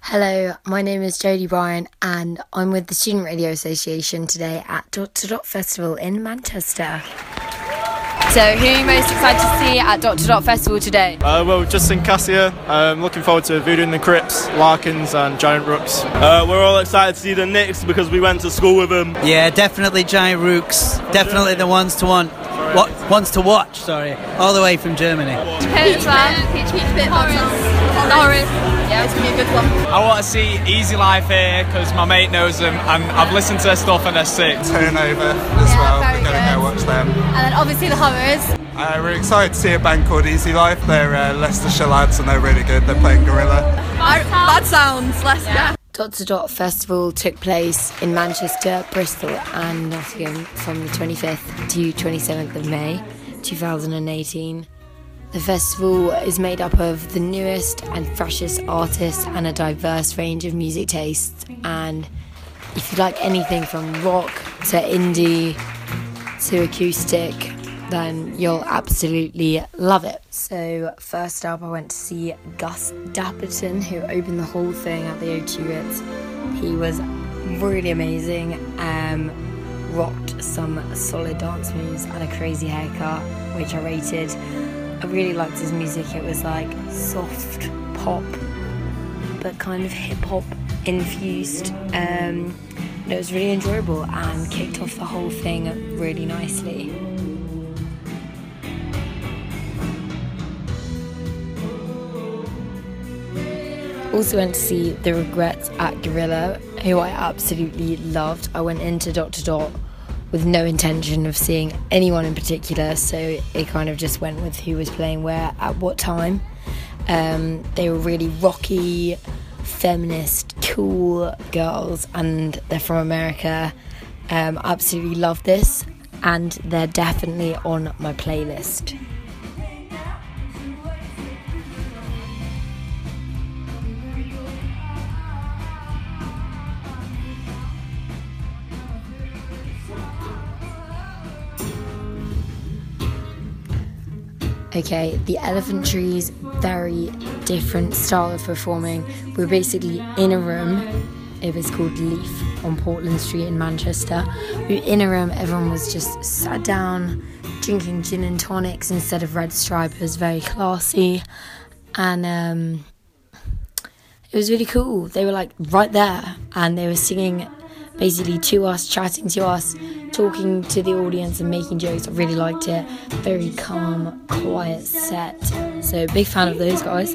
Hello, my name is Jodie Bryan and I'm with the Student Radio Association today at Dot to Dot Festival in Manchester. So who are you most excited to see at Dot to Dot Festival today? Well, Justin Cassia. Looking forward to Voodoo and the Crips, Larkins and Giant Rooks. We're all excited to see the Knicks because we went to school with them. Yeah, definitely Giant Rooks. Definitely the ones to watch, all the way from Germany. Norris. Yeah, it's going to be a good one. I want to see Easy Life here because my mate knows them and I've listened to their stuff and they're sick. Turnover as well, we're going to go watch them. And then obviously the Horrors. We're excited to see a band called Easy Life. They're Leicestershire lads and they're really good. They're playing Gorilla. Bad Sounds, Leicester. Dot to Dot Festival took place in Manchester, Bristol and Nottingham from the 25th to 27th of May 2018. The festival is made up of the newest and freshest artists and a diverse range of music tastes. And if you like anything from rock to indie to acoustic, then you'll absolutely love it. So first up, I went to see Gus Dapperton, who opened the whole thing at the O2 Ritz. He was really amazing. Rocked some solid dance moves and a crazy haircut, which I rated. I really liked his music. It was like soft pop, but kind of hip hop infused. It was really enjoyable and kicked off the whole thing really nicely. Also went to see The Regrets at Gorilla, who I absolutely loved. I went into Dot to Dot with no intention of seeing anyone in particular, so it kind of just went with who was playing where at what time. They were really rocky, feminist, cool girls, and they're from America. Absolutely love this, and they're definitely on my playlist. Okay, the Elephant Tree's very different style of performing. We're basically in a room. It was called Leaf on Portland Street in Manchester. We were in a room, everyone was just sat down, drinking gin and tonics instead of Red Stripe. It was very classy. And it was really cool. They were like right there and they were singing basically to us, chatting to us, talking to the audience and making jokes. I really liked it. Very calm, quiet set. So big fan of those guys.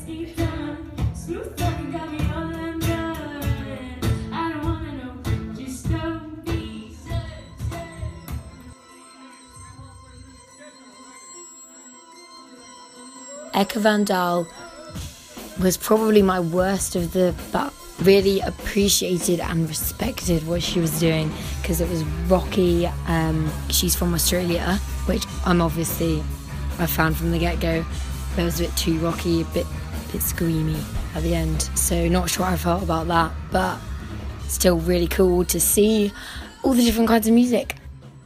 Eka Van Dahl was probably my worst of the, but really appreciated and respected what she was doing because it was rocky. She's from Australia, which I'm obviously a fan from the get-go, but it was a bit too rocky, a bit screamy at the end, so not sure how I felt about that, but still really cool to see all the different kinds of music.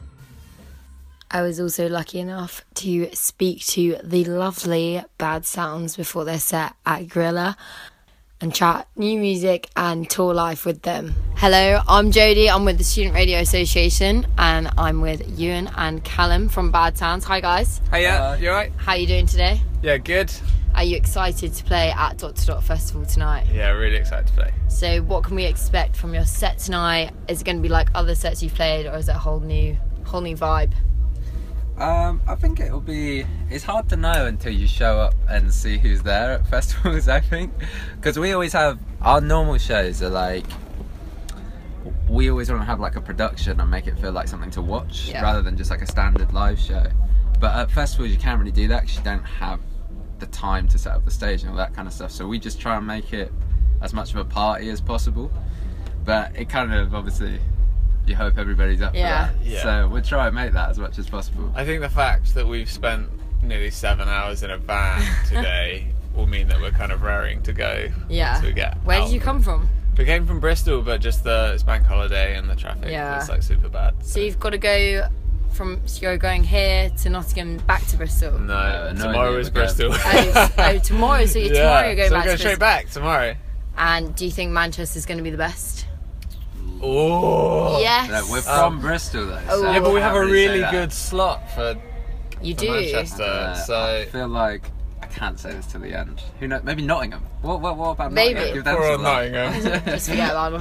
I was also lucky enough to speak to the lovely Bad Sounds before their set at Gorilla and chat new music and tour life with them. Hello, I'm Jodie. I'm with the Student Radio Association and I'm with Ewan and Callum from Bad Sounds. Hi guys. Hiya, you alright? How are you doing today? Yeah, good. Are you excited to play at Dot to Dot Festival tonight? Yeah, really excited to play. So what can we expect from your set tonight? Is it going to be like other sets you've played, or is it a whole new vibe? I think it's hard to know until you show up and see who's there at festivals, I think, because we always have our normal shows are like, we always want to have like a production and make it feel like something to watch rather than just like a standard live show. But at festivals you can't really do that because you don't have the time to set up the stage and all that kind of stuff, so we just try and make it as much of a party as possible, but it kind of obviously you hope everybody's up for that. Yeah. So we'll try and make that as much as possible. I think the fact that we've spent nearly 7 hours in a van today will mean that we're kind of raring to go. Yeah. To get Where did you come from? We came from Bristol, but just it's bank holiday and the traffic was like super bad. So you've got to go you're going here to Nottingham back to Bristol? No, tomorrow is Bristol. Tomorrow, so tomorrow you're going back to We're going Bristol. straight back tomorrow. And do you think Manchester's going to be the best? Oh. Yes. No, we're from Bristol though. Oh. So Yeah, but we I have a can't say really that. good slot for You for do. Manchester. I So feel like I can't say this to the end. Who knows? Maybe Nottingham. What about Maybe. Nottingham? Give them for some love. Nottingham. Just forget about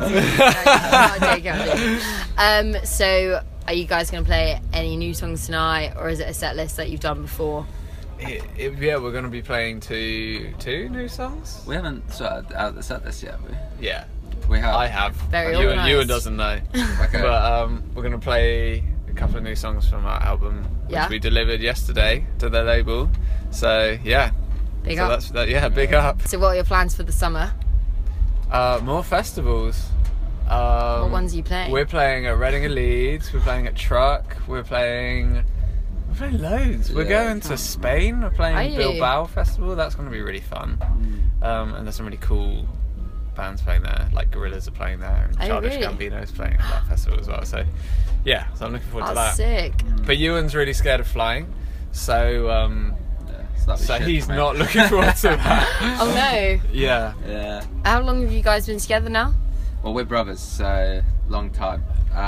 it. So, are you guys going to play any new songs tonight, or is it a set list that you've done before? Yeah, we're going to be playing two new songs. We haven't sorted out the set list yet, have we? Yeah, We have. I have. Very Ewan organised. doesn't know. Okay. But we're going to play a couple of new songs from our album, which Yeah. we delivered yesterday to the label. So yeah, Big so up. that's that. Yeah, big up. So, what are your plans for the summer? More festivals. What ones are you playing? We're playing at Reading and Leeds. We're playing at Truck. We're playing loads. We're Yeah, going to Spain. We're Are playing you? Bilbao Festival. That's going to be really fun. And there's some really cool bands playing there. Like Gorillaz are playing there, and Oh, Childish really? Gambino's playing at that festival as well. So yeah, so I'm looking forward to That's that. sick. But Ewan's really scared of flying, so that'd be so shit he's for me. not looking forward to that. Oh no. Yeah. Yeah. How long have you guys been together now? Well, we're brothers, so long time.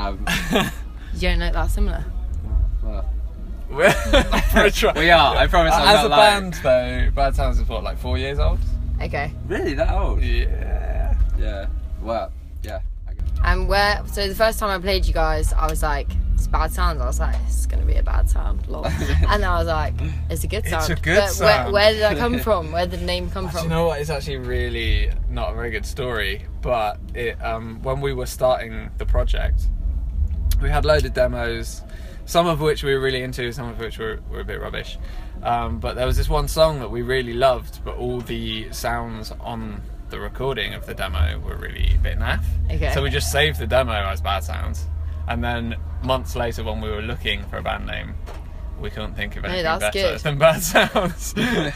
You don't look that similar. Well, For a try. we are. I promise. I'm As not a lying. band, though, Bad Sounds is what, like 4 years old? Okay. Really, that old? Yeah. Yeah. Well, yeah. I guess. And so the first time I played you guys, I was like, it's Bad Sounds. I was like, it's going to be a bad sound. Lol. And then I was like, it's a good sound. a good But sound. Where did that come from? Where did the name come Do from? you know what? It's actually really not a very good story, but it when we were starting the project, we had loads of demos, some of which we were really into, some of which were a bit rubbish. But there was this one song that we really loved, but all the sounds on the recording of the demo were really a bit naff. Okay. So we just saved the demo as Bad Sounds, and then months later, when we were looking for a band name, we couldn't think of anything that's better good. than Bad Sounds.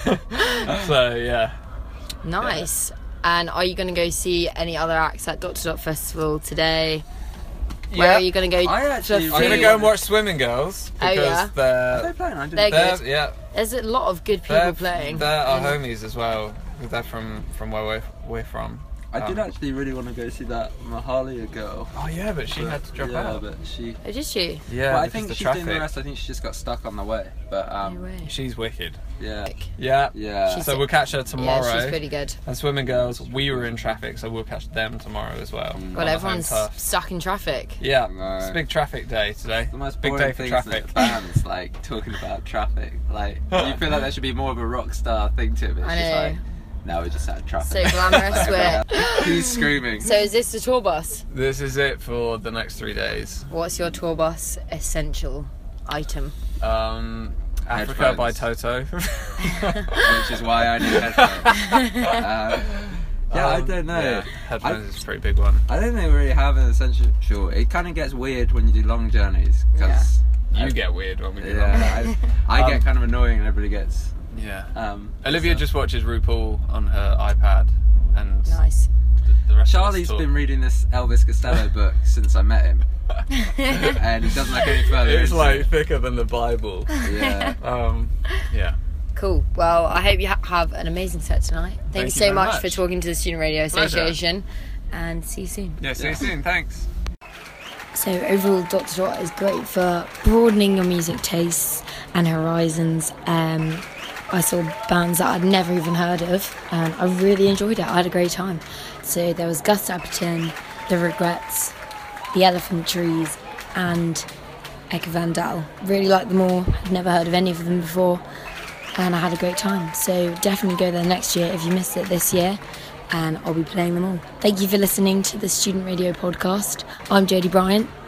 So yeah. Nice. And are you going to go see any other acts at Dot to Dot Festival today? Where Yeah. are you going to go? I actually- for I'm gonna food? go and watch Swimming Girls Oh, because yeah? Are they they're, playing? I They're didn't. good. yeah, There's a lot of good people they're playing. They're our homies as well. They're from where we're from. I did actually really want to go see that Mahalia girl. Oh yeah, but she had to drop yeah, out. but she. Oh, did she? Yeah, But I because think the she's doing the traffic. rest. I think she just got stuck on the way. But No way. She's wicked. yeah, Yeah. yeah. She's- So we'll catch her tomorrow. Yeah, she's pretty good. And Swimming Girls, we were in traffic, so we'll catch them tomorrow as well. on Well, the everyone's home turf. stuck in traffic. Yeah, No. it's a big traffic day today. the most Big boring day for things traffic. that bands like talking about traffic. Like you feel like there should be more of a rock star thing to it. But it's I just know. like, no, we just had So traffic. glamorous. We're... Who's screaming? So is this the tour bus? This is it for the next 3 days. What's your tour bus essential item? Africa by Toto. Which is why I need headphones. Yeah, I don't know. Yeah, headphones is a pretty big one. I don't think we really have an essential. It kind of gets weird when you do long journeys because You get weird when we do that. yeah, I get kind of annoying and everybody gets. Yeah. Olivia so- just watches RuPaul on her iPad, and Nice. the rest Charlie's of us been reading this Elvis Costello book since I met him, and he doesn't like any further. It's into like it. thicker than the Bible. Yeah. Yeah. Cool. Well, I hope you have an amazing set tonight. Thank you you so very much much. for talking to the Student Radio Pleasure. Association, and see you soon. Yeah. See you soon. Thanks. So overall, Dot to Dot is great for broadening your music tastes and horizons. I saw bands that I'd never even heard of, and I really enjoyed it. I had a great time. So there was Gus Apperton, The Regrets, The Elephant Trees, and Eka Van Dal. Really liked them all. I'd never heard of any of them before, and I had a great time. So definitely go there next year if you missed it this year, and I'll be playing them all. Thank you for listening to the Student Radio podcast. I'm Jodie Bryant.